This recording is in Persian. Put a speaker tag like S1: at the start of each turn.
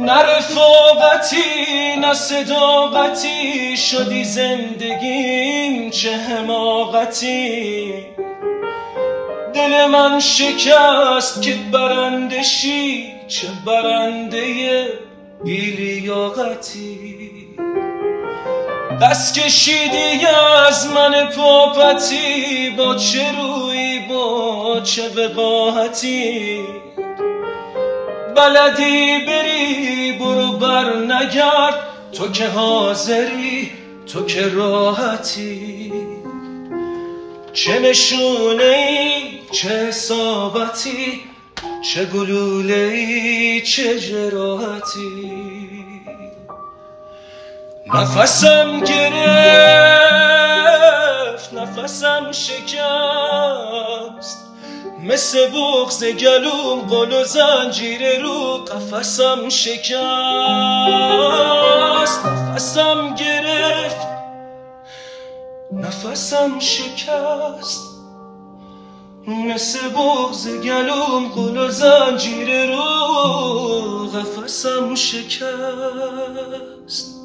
S1: نه رفاقتی نه صداقتی، شدی زندگیم چه حماقتی. دل من شکست که برندشی، چه برنده بی‌لیاقتی. دست کشیدی از من پاپتی، با چه رویی با چه وقاحتی. بلدی بری برو بر نگرد، تو که حاضری تو که راحتی. چه نشونه ای چه اصابتی، چه گلوله ای چه جراحتی. نفسم گرفت نفسم شکست، مثل بغض گلوم قل و زنجیر رو قفسم شکست. نفسم گرفت نفسم شکست، مثل بغض گلوم قل و زنجیر رو قفسم شکست.